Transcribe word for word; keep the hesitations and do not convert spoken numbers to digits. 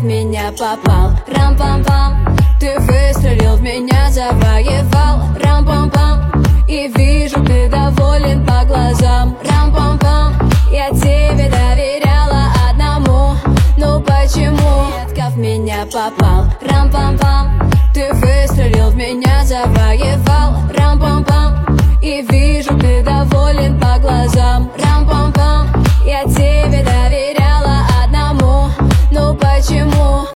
меня попал. Рам-пам-пам, ты выстрелил в меня, завоевал. Рам-пам-пам, и вижу, ты доволен по глазам. Рам-пам-пам, я тебе доверяла одному. Ну почему редко в меня попал? Рам-пам-пам, ты выстрелил в меня, завоевал. Рам-пам-пам, и вижу, ты доволен по глазам. Рам-пам-пам, я тебе доверяла.